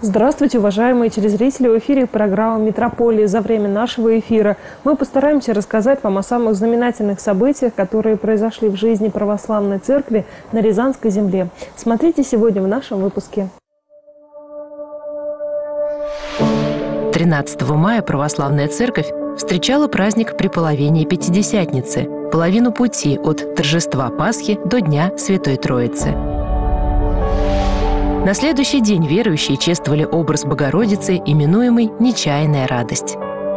Здравствуйте, уважаемые телезрители! В эфире программа «Метрополия». За время нашего эфира мы постараемся рассказать вам о самых знаменательных событиях, которые произошли в жизни православной церкви на Рязанской земле. Смотрите сегодня в нашем выпуске. 13 мая православная церковь встречала праздник Преполовения Пятидесятницы, половину пути от торжества Пасхи до Дня Святой Троицы. На следующий день верующие чествовали образ Богородицы, именуемый «Нечаянная радость».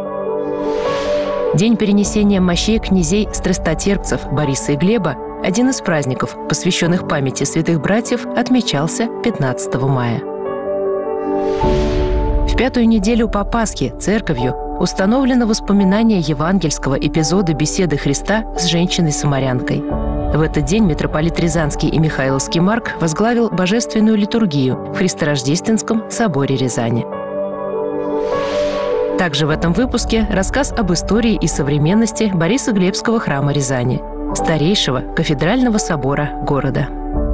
День перенесения мощей князей страстотерпцев Бориса и Глеба, один из праздников, посвященных памяти святых братьев, отмечался 15 мая. В пятую неделю по Пасхе церковью установлено воспоминание евангельского эпизода беседы Христа с женщиной-самарянкой. В этот день митрополит Рязанский и Михайловский Марк возглавил божественную литургию в Христорождественском соборе Рязани. Также в этом выпуске рассказ об истории и современности Борисоглебского храма Рязани, старейшего кафедрального собора города.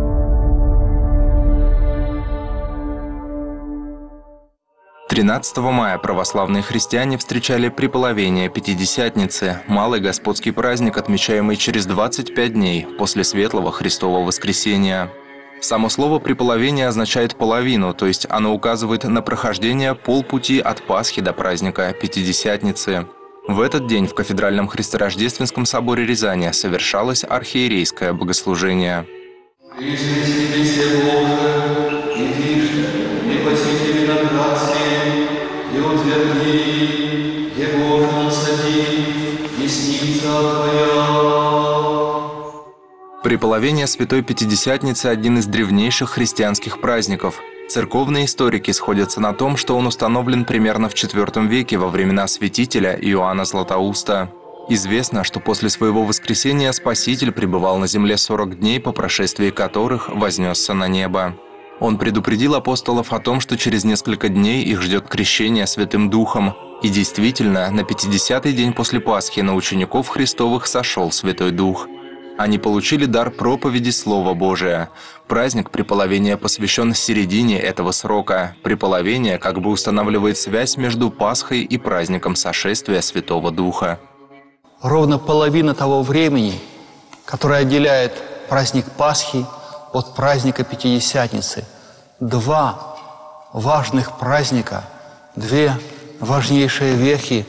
13 мая православные христиане встречали Преполовение Пятидесятницы, малый господский праздник, отмечаемый через 25 дней после Светлого Христового Воскресения. Само слово «преполовение» означает «половину», то есть оно указывает на прохождение полпути от Пасхи до праздника Пятидесятницы. В этот день в кафедральном Христорождественском соборе Рязани совершалось архиерейское богослужение. Преполовение Святой Пятидесятницы – один из древнейших христианских праздников. Церковные историки сходятся на том, что он установлен примерно в IV веке во времена святителя Иоанна Златоуста. Известно, что после своего воскресения Спаситель пребывал на земле 40 дней, по прошествии которых вознесся на небо. Он предупредил апостолов о том, что через несколько дней их ждет крещение Святым Духом. И действительно, на 50-й день после Пасхи на учеников Христовых сошел Святой Дух. Они получили дар проповеди Слова Божия. Праздник Преполовения посвящен середине этого срока. Преполовение как бы устанавливает связь между Пасхой и праздником сошествия Святого Духа. Ровно половина того времени, которое отделяет праздник Пасхи от праздника Пятидесятницы. Два важных праздника, две важнейшие вехи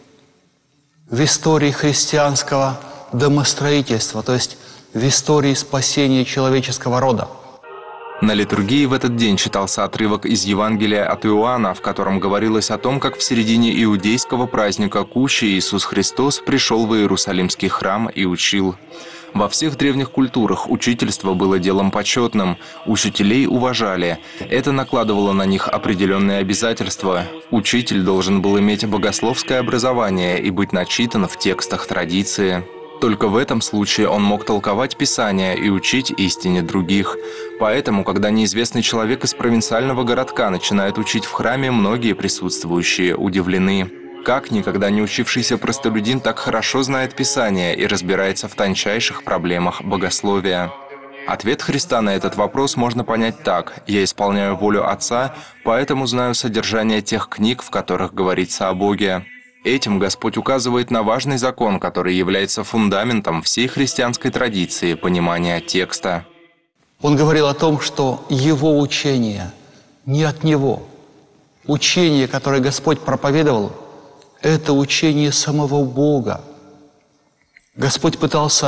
в истории христианского домостроительства, то есть в истории спасения человеческого рода. На литургии в этот день читался отрывок из Евангелия от Иоанна, в котором говорилось о том, как в середине иудейского праздника Кущи Иисус Христос пришел в Иерусалимский храм и учил. Во всех древних культурах учительство было делом почетным, учителей уважали. Это накладывало на них определенные обязательства. Учитель должен был иметь богословское образование и быть начитан в текстах традиции. Только в этом случае он мог толковать Писание и учить истине других. Поэтому, когда неизвестный человек из провинциального городка начинает учить в храме, многие присутствующие удивлены. Как никогда не учившийся простолюдин так хорошо знает Писание и разбирается в тончайших проблемах богословия? Ответ Христа на этот вопрос можно понять так: «Я исполняю волю Отца, поэтому знаю содержание тех книг, в которых говорится о Боге». Этим Господь указывает на важный закон, который является фундаментом всей христианской традиции понимания текста. Он говорил о том, что Его учение не от Него. Учение, которое Господь проповедовал, это учение самого Бога. Господь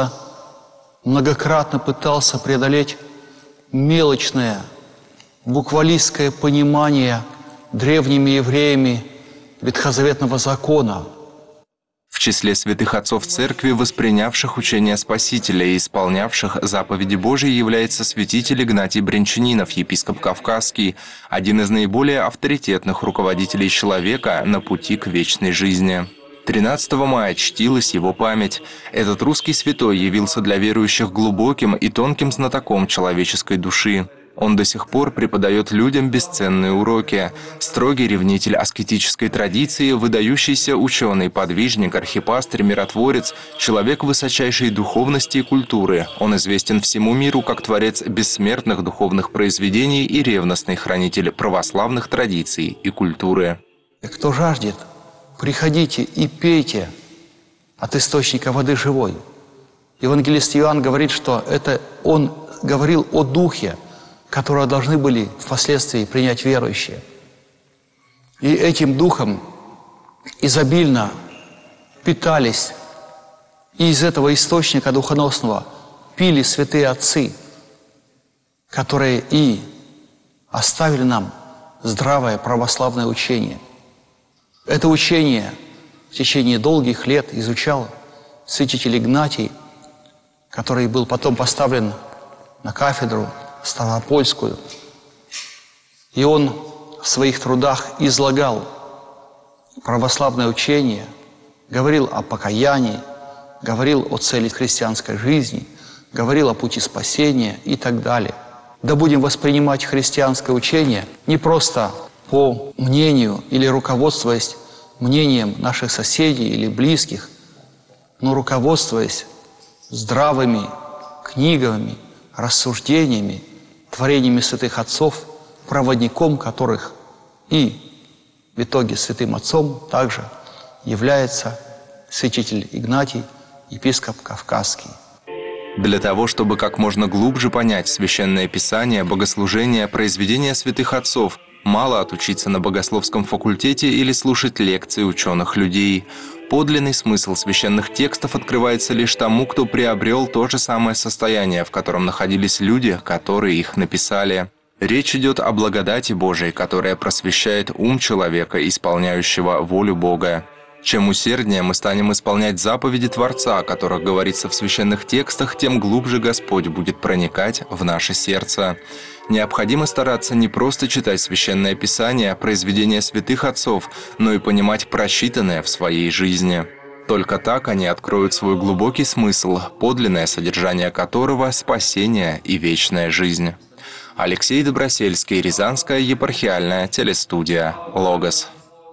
многократно пытался преодолеть мелочное, буквалистское понимание древними евреями ветхозаветного закона. В числе святых отцов церкви, воспринявших учение Спасителя и исполнявших заповеди Божьи, является святитель Игнатий Брянчанинов, епископ Кавказский, один из наиболее авторитетных руководителей человека на пути к вечной жизни. 13 мая чтилась его память. Этот русский святой явился для верующих глубоким и тонким знатоком человеческой души. Он до сих пор преподает людям бесценные уроки. Строгий ревнитель аскетической традиции, выдающийся ученый-подвижник, архипастырь, миротворец, человек высочайшей духовности и культуры. Он известен всему миру как творец бессмертных духовных произведений и ревностный хранитель православных традиций и культуры. Кто жаждет, приходите и пейте от источника воды живой. Евангелист Иоанн говорит, что это он говорил о Духе, которого должны были впоследствии принять верующие. И этим Духом изобильно питались, и из этого источника духоносного пили святые отцы, которые и оставили нам здравое православное учение. Это учение в течение долгих лет изучал святитель Игнатий, который был потом поставлен на кафедру Ставропольскую. И он в своих трудах излагал православное учение, говорил о покаянии, говорил о цели христианской жизни, говорил о пути спасения и так далее. Да будем воспринимать христианское учение не просто по мнению или руководствуясь мнением наших соседей или близких, но руководствуясь здравыми книгами, рассуждениями, творениями святых отцов, проводником которых и в итоге святым отцом также является святитель Игнатий, епископ Кавказский. Для того, чтобы как можно глубже понять Священное Писание, богослужение, произведения святых отцов, мало отучиться на богословском факультете или слушать лекции ученых людей. Подлинный смысл священных текстов открывается лишь тому, кто приобрел то же самое состояние, в котором находились люди, которые их написали. Речь идет о благодати Божией, которая просвещает ум человека, исполняющего волю Бога. Чем усерднее мы станем исполнять заповеди Творца, о которых говорится в священных текстах, тем глубже Господь будет проникать в наше сердце. Необходимо стараться не просто читать Священное Писание, произведения святых отцов, но и понимать прочитанное в своей жизни. Только так они откроют свой глубокий смысл, подлинное содержание которого – спасение и вечная жизнь. Алексей Добросельский, Рязанская епархиальная телестудия «Логос».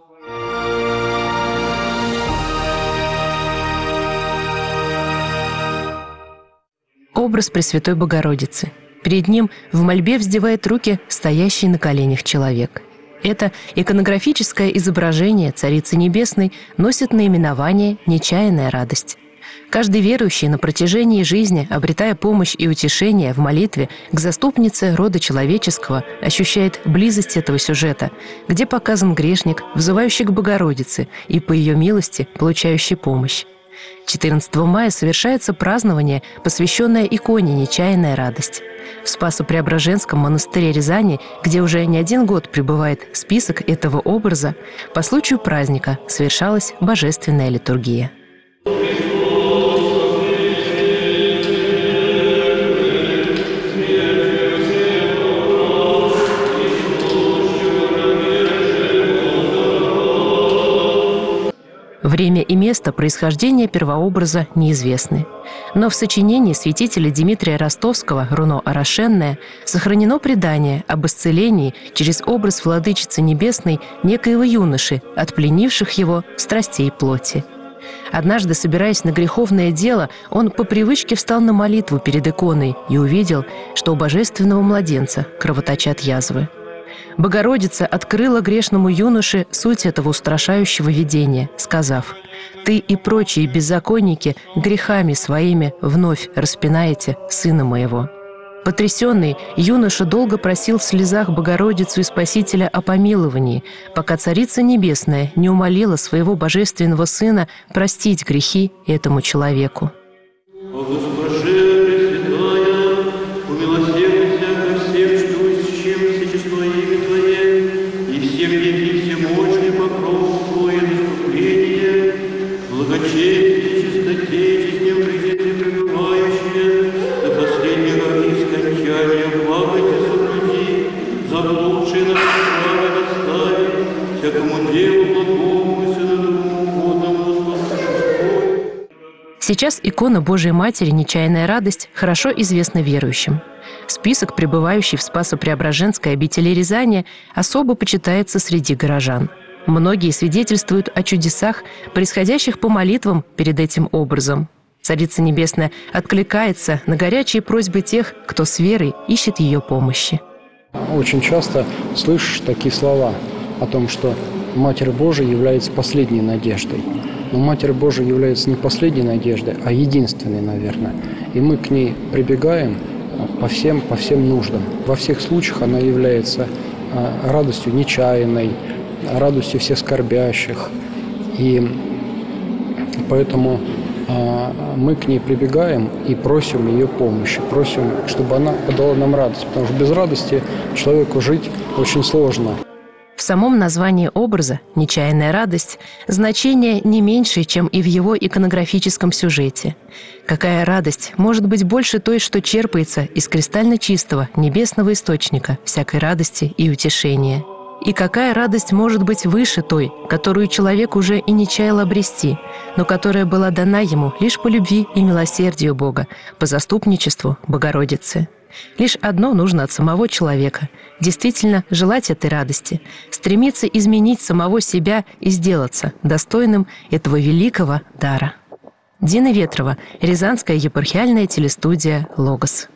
Образ Пресвятой Богородицы. Перед ним в мольбе вздевает руки стоящий на коленях человек. Это иконографическое изображение Царицы Небесной носит наименование «Нечаянная радость». Каждый верующий на протяжении жизни, обретая помощь и утешение в молитве к заступнице рода человеческого, ощущает близость этого сюжета, где показан грешник, взывающий к Богородице и по ее милости получающий помощь. 14 мая совершается празднование, посвященное иконе «Нечаянная радость». В Спасо-Преображенском монастыре Рязани, где уже не один год пребывает список этого образа, по случаю праздника совершалась божественная литургия. Время и место происхождения первообраза неизвестны. Но в сочинении святителя Дмитрия Ростовского «Руно Орошенное» сохранено предание об исцелении через образ Владычицы Небесной некоего юноши, отпленивших его страстей плоти. Однажды, собираясь на греховное дело, он по привычке встал на молитву перед иконой и увидел, что у божественного младенца кровоточат язвы. Богородица открыла грешному юноше суть этого устрашающего видения, сказав: «Ты и прочие беззаконники грехами своими вновь распинаете сына моего». Потрясенный, юноша долго просил в слезах Богородицу и Спасителя о помиловании, пока Царица Небесная не умолила своего божественного сына простить грехи этому человеку. Сейчас икона Божией Матери «Нечаянная радость» хорошо известна верующим. Список, пребывающий в Спасо-Преображенской обители Рязани, особо почитается среди горожан. Многие свидетельствуют о чудесах, происходящих по молитвам перед этим образом. Царица Небесная откликается на горячие просьбы тех, кто с верой ищет ее помощи. Очень часто слышишь такие слова о том, что Матерь Божия является последней надеждой. Но Матерь Божия является не последней надеждой, а единственной, наверное. И мы к ней прибегаем по всем нуждам. Во всех случаях она является радостью нечаянной, радостью всех скорбящих. И поэтому мы к ней прибегаем и просим ее помощи, просим, чтобы она подала нам радость, потому что без радости человеку жить очень сложно. В самом названии образа «Нечаянная радость» значение не меньше, чем и в его иконографическом сюжете. Какая радость может быть больше той, что черпается из кристально чистого небесного источника всякой радости и утешения? И какая радость может быть выше той, которую человек уже и не чаял обрести, но которая была дана ему лишь по любви и милосердию Бога, по заступничеству Богородицы? Лишь одно нужно от самого человека – действительно желать этой радости, стремиться изменить самого себя и сделаться достойным этого великого дара. Дина Ветрова, Рязанская епархиальная телестудия «Логос».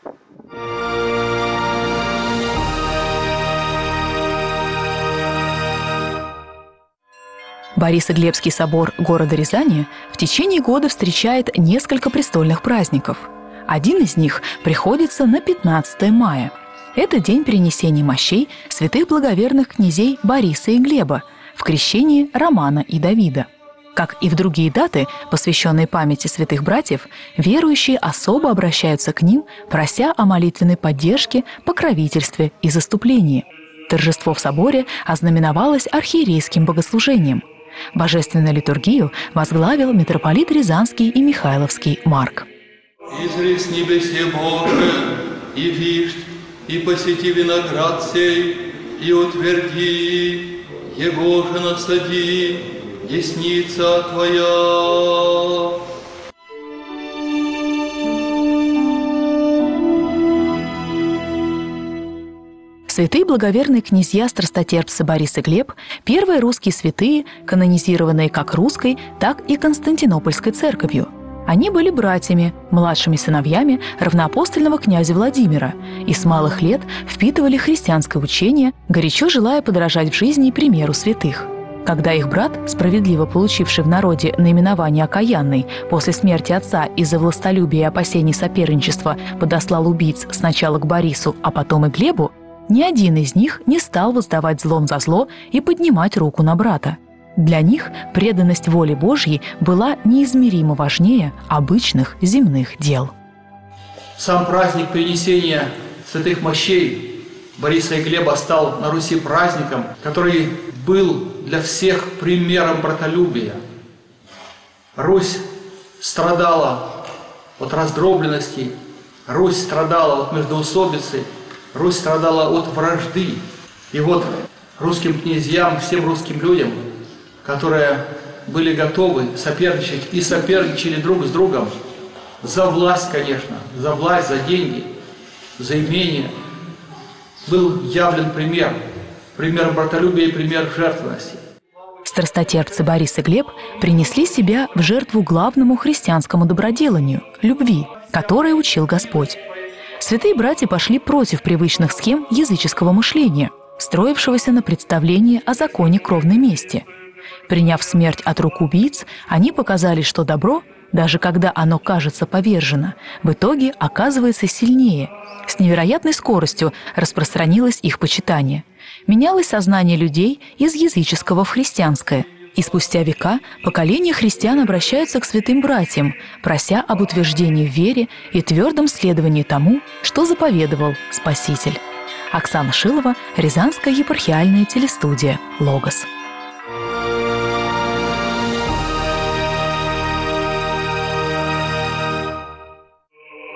Борисоглебский собор города Рязани в течение года встречает несколько престольных праздников. Один из них приходится на 15 мая. Это день перенесения мощей святых благоверных князей Бориса и Глеба в крещении Романа и Давида. Как и в другие даты, посвященные памяти святых братьев, верующие особо обращаются к ним, прося о молитвенной поддержке, покровительстве и заступлении. Торжество в соборе ознаменовалось архиерейским богослужением. Божественную литургию возглавил митрополит Рязанский и Михайловский Марк. «Изри с небесе Боже, и вишь, и посети виноград сей, и утверди, его же насади, десница Твоя». Святые благоверные князья-страстотерпцы Борис и Глеб – первые русские святые, канонизированные как русской, так и Константинопольской церковью. Они были братьями, младшими сыновьями равноапостольного князя Владимира и с малых лет впитывали христианское учение, горячо желая подражать в жизни примеру святых. Когда их брат, справедливо получивший в народе наименование «окаянный», после смерти отца из-за властолюбия и опасений соперничества подослал убийц сначала к Борису, а потом и Глебу, ни один из них не стал воздавать злом за зло и поднимать руку на брата. Для них преданность воле Божьей была неизмеримо важнее обычных земных дел. Сам праздник принесения святых мощей Бориса и Глеба стал на Руси праздником, который был для всех примером братолюбия. Русь страдала от раздробленности, Русь страдала от междоусобицы, Русь страдала от вражды. И вот русским князьям, всем русским людям, которые были готовы соперничать и соперничали друг с другом за власть, конечно, за власть, за деньги, за имение, был явлен пример братолюбия и пример жертвенности. Страстотерпцы Борис и Глеб принесли себя в жертву главному христианскому доброделанию – любви, которой учил Господь. Святые братья пошли против привычных схем языческого мышления, строившегося на представлении о законе кровной мести. Приняв смерть от рук убийц, они показали, что добро, даже когда оно кажется повержено, в итоге оказывается сильнее. С невероятной скоростью распространилось их почитание. Менялось сознание людей из языческого в христианское. И спустя века поколения христиан обращаются к святым братьям, прося об утверждении в вере и твердом следовании тому, что заповедовал Спаситель. Оксана Шилова, Рязанская епархиальная телестудия «Логос».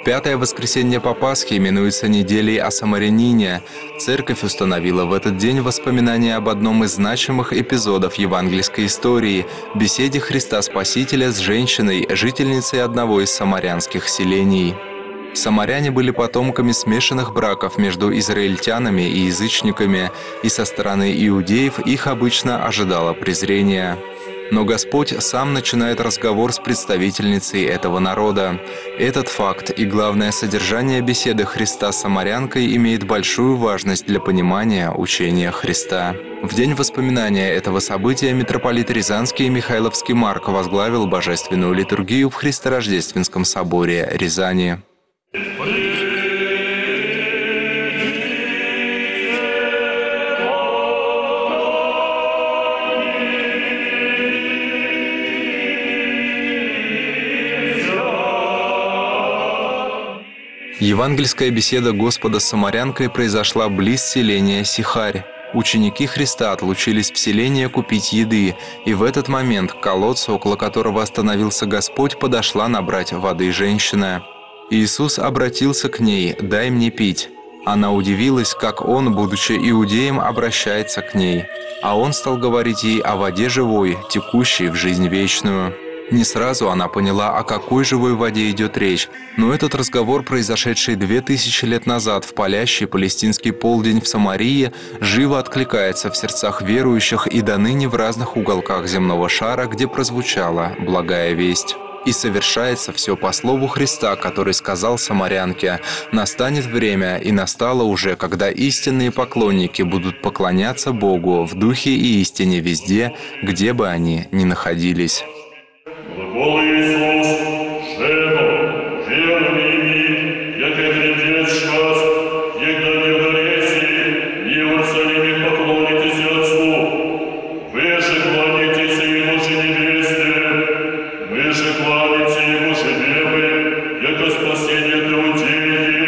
Пятое воскресенье по Пасхе именуется неделей о самарянине. Церковь установила в этот день воспоминания об одном из значимых эпизодов евангельской истории – беседе Христа Спасителя с женщиной, жительницей одного из самарянских селений. Самаряне были потомками смешанных браков между израильтянами и язычниками, и со стороны иудеев их обычно ожидало презрение. Но Господь сам начинает разговор с представительницей этого народа. Этот факт и главное содержание беседы Христа с самарянкой имеет большую важность для понимания учения Христа. В день воспоминания этого события митрополит Рязанский и Михайловский Марк возглавил божественную литургию в Христорождественском соборе Рязани. Евангельская беседа Господа с самарянкой произошла близ селения Сихарь. Ученики Христа отлучились в селение купить еды, и в этот момент к колодцу, около которого остановился Господь, подошла набрать воды женщина. Иисус обратился к ней: «Дай мне пить». Она удивилась, как Он, будучи иудеем, обращается к ней. А Он стал говорить ей о воде живой, текущей в жизнь вечную. Не сразу она поняла, о какой живой воде идет речь, но этот разговор, произошедший 2000 лет назад в палящий палестинский полдень в Самарии, живо откликается в сердцах верующих и до ныне в разных уголках земного шара, где прозвучала благая весть. И совершается все по слову Христа, который сказал самарянке: «Настанет время, и настало уже, когда истинные поклонники будут поклоняться Богу в духе и истине везде, где бы они ни находились». Глагол Иисус, жену, веру ими, яко придет час, егда не в Греции, не в Иерусалиме поклонитесь Отцу. Вы же кланяйтесь Ему же небесным, вы же кланяйтесь Ему же небы, яко спасение для людей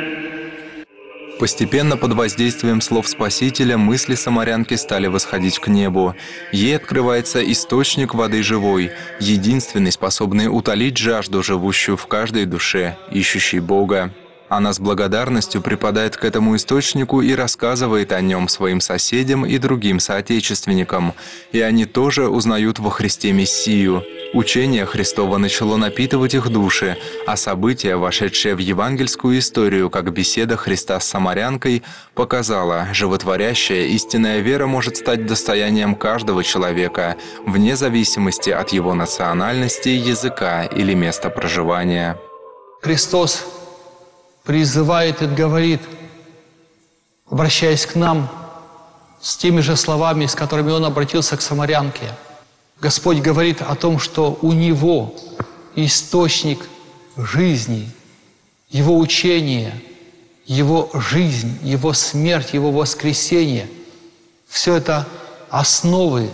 есть. Постепенно под воздействием слов Спасителя мысли самарянки стали восходить к небу. Ей открывается источник воды живой, единственный, способный утолить жажду, живущую в каждой душе, ищущей Бога. Она с благодарностью припадает к этому источнику и рассказывает о нем своим соседям и другим соотечественникам. И они тоже узнают во Христе Мессию. Учение Христово начало напитывать их души, а событие, вошедшее в евангельскую историю, как беседа Христа с самарянкой, показало, животворящая истинная вера может стать достоянием каждого человека, вне зависимости от его национальности, языка или места проживания. Христос призывает и говорит, обращаясь к нам с теми же словами, с которыми Он обратился к самарянке. Господь говорит о том, что у Него источник жизни, Его учение, Его жизнь, Его смерть, Его воскресение. Все это основы,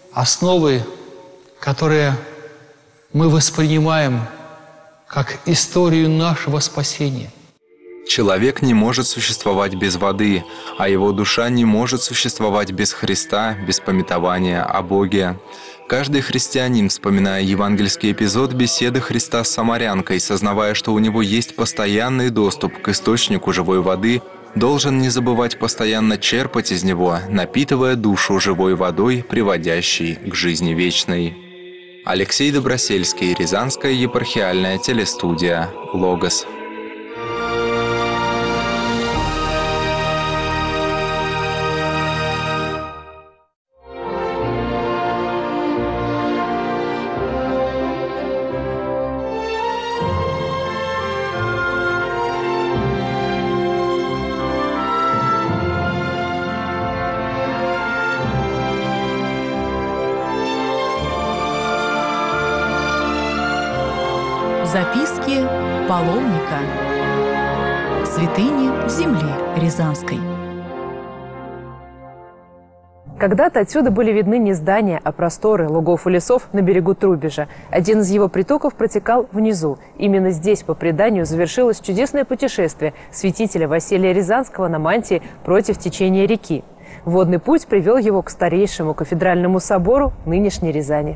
которые мы воспринимаем как историю нашего спасения. Человек не может существовать без воды, а его душа не может существовать без Христа, без памятования о Боге. Каждый христианин, вспоминая евангельский эпизод беседы Христа с самарянкой, сознавая, что у него есть постоянный доступ к источнику живой воды, должен не забывать постоянно черпать из него, напитывая душу живой водой, приводящей к жизни вечной. Алексей Добросельский, Рязанская епархиальная телестудия «Логос». Записки паломника. Святыни земли Рязанской. Когда-то отсюда были видны не здания, а просторы лугов и лесов на берегу Трубежа. Один из его притоков протекал внизу. Именно здесь, по преданию, завершилось чудесное путешествие святителя Василия Рязанского на мантии против течения реки. Водный путь привел его к старейшему кафедральному собору нынешней Рязани.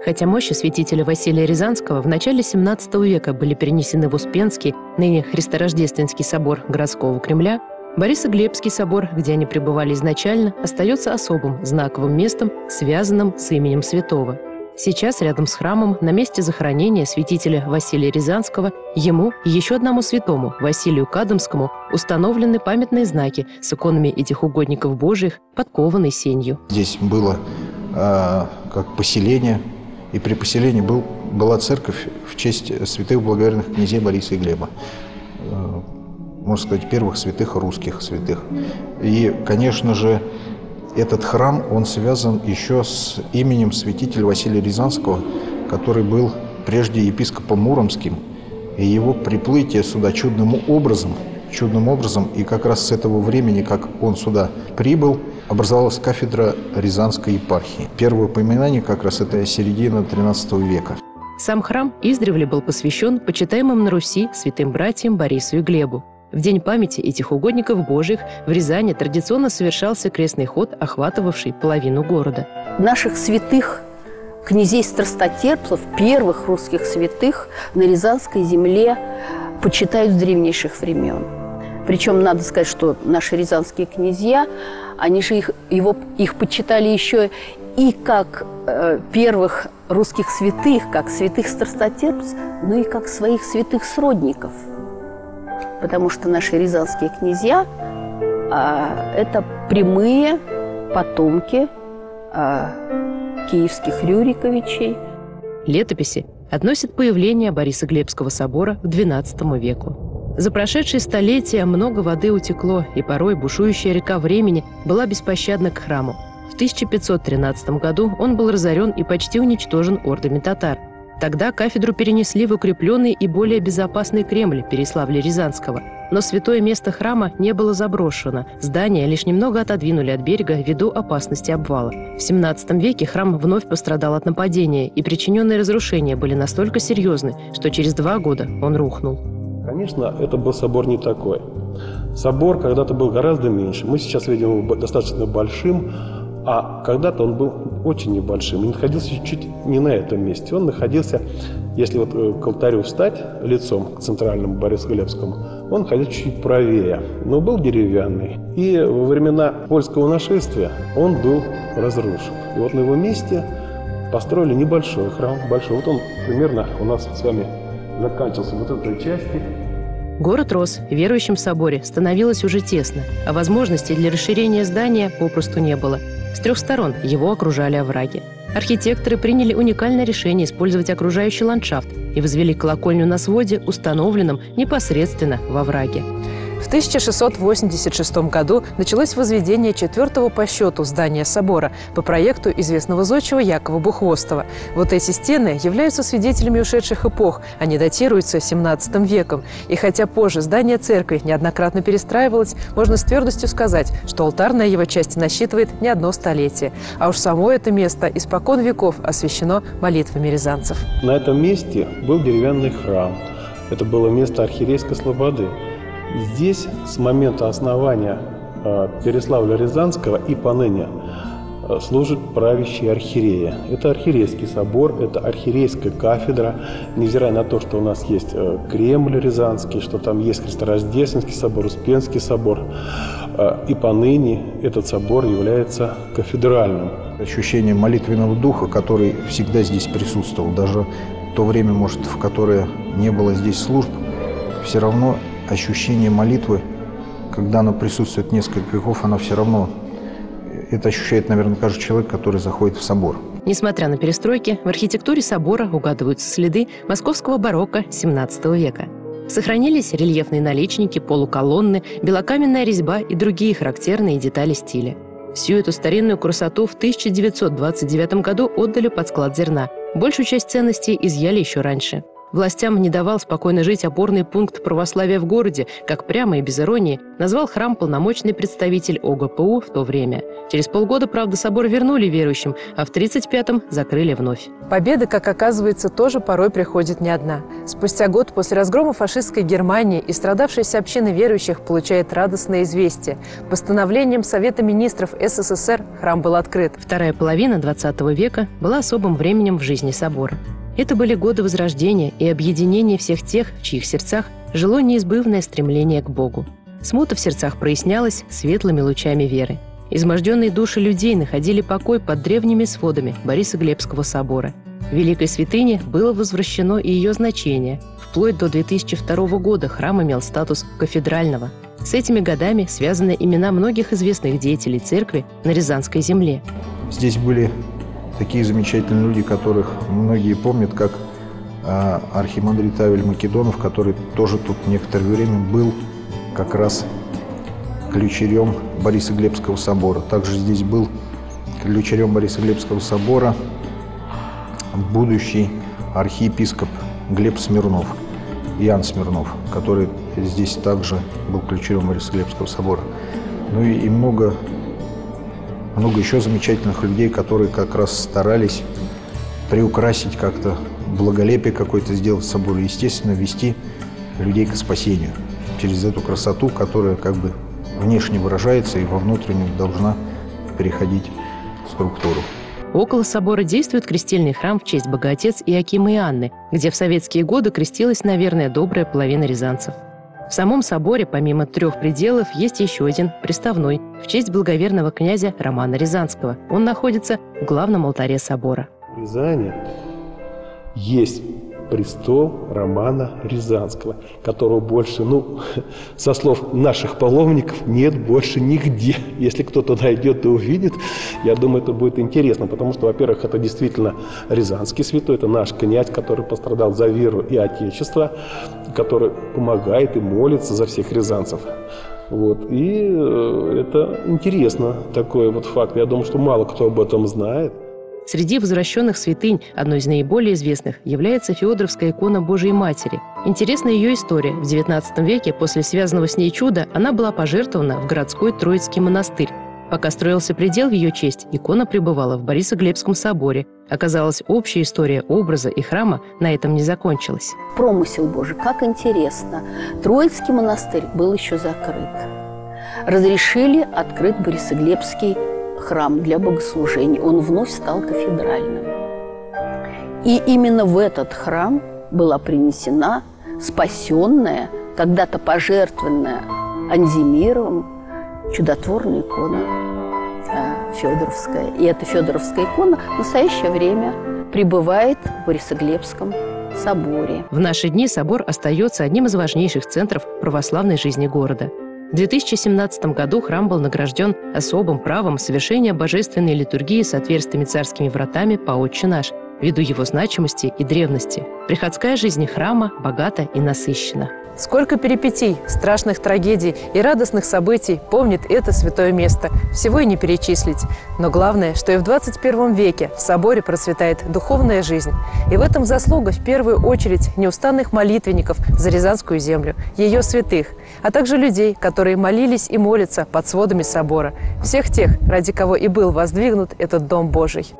Хотя мощи святителя Василия Рязанского в начале XVII века были перенесены в Успенский, ныне Христорождественский собор городского Кремля, Борисоглебский собор, где они пребывали изначально, остается особым, знаковым местом, связанным с именем святого. Сейчас рядом с храмом, на месте захоронения святителя Василия Рязанского, ему и еще одному святому, Василию Кадамскому, установлены памятные знаки с иконами этих угодников Божиих, подкованной сенью. Здесь было как поселение, и при поселении была церковь в честь святых благоверных князей Бориса и Глеба. Можно сказать, первых святых русских святых. И, конечно же, этот храм, он связан еще с именем святителя Василия Рязанского, который был прежде епископом Муромским, и его приплытие сюда чудным образом, и как раз с этого времени, как он сюда прибыл, образовалась кафедра Рязанской епархии. Первое упоминание как раз это середина XIII века. Сам храм издревле был посвящен почитаемым на Руси святым братьям Борису и Глебу. В день памяти этих угодников Божьих в Рязани традиционно совершался крестный ход, охватывавший половину города. Наших святых князей-страстотерпцев, первых русских святых на Рязанской земле почитают с древнейших времен. Причем надо сказать, что наши рязанские князья, они же их почитали еще и как первых русских святых, как святых страстотерпцев, но и как своих святых сродников. Потому что наши рязанские князья это прямые потомки киевских Рюриковичей. Летописи относят появление Борисоглебского собора к XII веку. За прошедшие столетия много воды утекло, и порой бушующая река времени была беспощадна к храму. В 1513 году он был разорен и почти уничтожен ордами татар. Тогда кафедру перенесли в укрепленный и более безопасный Кремль Переславля-Рязанского. Но святое место храма не было заброшено. Здание лишь немного отодвинули от берега ввиду опасности обвала. В XVII веке храм вновь пострадал от нападения, и причиненные разрушения были настолько серьезны, что через 2 года он рухнул. Конечно, это был собор не такой. Собор когда-то был гораздо меньше. Мы сейчас видим его достаточно большим, а когда-то он был очень небольшим. И находился чуть не на этом месте. Он находился, если вот к алтарю встать лицом к центральному Борисоглебскому, он находился чуть правее, но был деревянный. И во времена польского нашествия он был разрушен. И вот на его месте построили небольшой храм. Большой. Вот он примерно у нас с вами заканчивался вот этой части. Город рос, верующим в соборе становилось уже тесно, а возможностей для расширения здания попросту не было. С 3 сторон его окружали овраги. Архитекторы приняли уникальное решение использовать окружающий ландшафт и возвели колокольню на своде, установленном непосредственно во овраге. В 1686 году началось возведение 4-го по счету здания собора по проекту известного зодчего Якова Бухвостова. Вот эти стены являются свидетелями ушедших эпох. Они датируются XVII веком. И хотя позже здание церкви неоднократно перестраивалось, можно с твердостью сказать, что алтарная его часть насчитывает не одно столетие. А уж само это место испокон веков освящено молитвами рязанцев. На этом месте был деревянный храм. Это было место архиерейской слободы. Здесь с момента основания Переславля-Рязанского и поныне служит правящий архиерея. Это архиерейский собор, это архиерейская кафедра. Невзирая на то, что у нас есть Кремль Рязанский, что там есть Христорождественский собор, Успенский собор, и поныне этот собор является кафедральным. Ощущение молитвенного духа, который всегда здесь присутствовал, даже в то время, может, в которое не было здесь служб, все равно ощущение молитвы, когда она присутствует несколько веков, она все равно, это ощущает, наверное, каждый человек, который заходит в собор. Несмотря на перестройки, в архитектуре собора угадываются следы московского барокко XVII века. Сохранились рельефные наличники, полуколонны, белокаменная резьба и другие характерные детали стиля. Всю эту старинную красоту в 1929 году отдали под склад зерна. Большую часть ценностей изъяли еще раньше. Властям не давал спокойно жить опорный пункт православия в городе, как прямо и без иронии назвал храм полномочный представитель ОГПУ в то время. Через полгода, правда, собор вернули верующим, а в 1935-м закрыли вновь. Победа, как оказывается, тоже порой приходит не одна. Спустя год после разгрома фашистской Германии истрадавшаяся община верующих получает радостное известие. Постановлением Совета министров СССР храм был открыт. Вторая половина XX века была особым временем в жизни собора. Это были годы возрождения и объединения всех тех, в чьих сердцах жило неизбывное стремление к Богу. Смута в сердцах прояснялась светлыми лучами веры. Изможденные души людей находили покой под древними сводами Борисоглебского собора. В Великой святыне было возвращено и ее значение. Вплоть до 2002 года храм имел статус кафедрального. С этими годами связаны имена многих известных деятелей церкви на Рязанской земле. Здесь были такие замечательные люди, которых многие помнят, как архимандрит Авель Македонов, который тоже тут некоторое время был как раз ключарем Борисоглебского собора. Также здесь был ключарем Борисоглебского собора будущий архиепископ Глеб Смирнов, Иоанн Смирнов, который здесь также был ключарем Борисоглебского собора. Ну и много еще замечательных людей, которые как раз старались приукрасить как-то, благолепие какое-то сделать в соборе, естественно, вести людей к спасению через эту красоту, которая как бы внешне выражается и во внутреннем должна переходить в структуру. Около собора действует крестильный храм в честь Богоотец Иоакима и Анны, где в советские годы крестилась, наверное, добрая половина рязанцев. В самом соборе, помимо 3 пределов, есть еще один, приставной, в честь благоверного князя Романа Рязанского. Он находится в главном алтаре собора. В Рязани есть престол Романа Рязанского, которого больше, со слов наших паломников, нет больше нигде. Если кто-то найдет и увидит, я думаю, это будет интересно, потому что, во-первых, это действительно рязанский святой, это наш князь, который пострадал за веру и отечество, который помогает и молится за всех рязанцев. И это интересно, такой вот факт. Я думаю, что мало кто об этом знает. Среди возвращенных святынь одной из наиболее известных является Феодоровская икона Божией Матери. Интересна ее история. В XIX веке после связанного с ней чуда она была пожертвована в городской Троицкий монастырь. Пока строился предел в ее честь, икона пребывала в Борисоглебском соборе. Оказалось, общая история образа и храма на этом не закончилась. Промысел Божий, как интересно. Троицкий монастырь был еще закрыт. Разрешили открыть Борисоглебский храм для богослужений. Он вновь стал кафедральным. И именно в этот храм была принесена спасенная, когда-то пожертвованная Андемировым, чудотворная икона Феодоровская. И эта Феодоровская икона в настоящее время пребывает в Борисоглебском соборе. В наши дни собор остается одним из важнейших центров православной жизни города. В 2017 году храм был награжден особым правом совершения божественной литургии с отверстыми царскими вратами по «Отче наш», ввиду его значимости и древности. Приходская жизнь храма богата и насыщена. Сколько перипетий, страшных трагедий и радостных событий помнит это святое место. Всего и не перечислить. Но главное, что и в 21 веке в соборе процветает духовная жизнь. И в этом заслуга в первую очередь неустанных молитвенников за Рязанскую землю, ее святых, а также людей, которые молились и молятся под сводами собора. Всех тех, ради кого и был воздвигнут этот Дом Божий.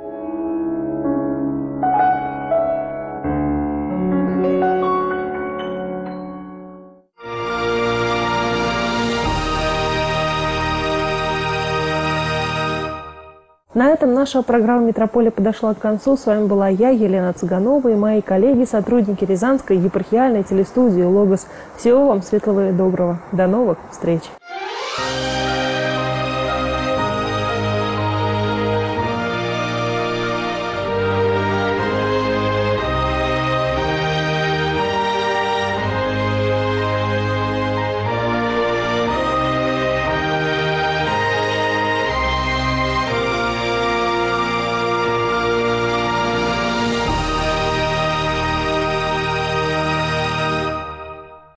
На этом наша программа «Метрополия» подошла к концу. С вами была я, Елена Цыганова, и мои коллеги, сотрудники Рязанской епархиальной телестудии «Логос». Всего вам светлого и доброго. До новых встреч!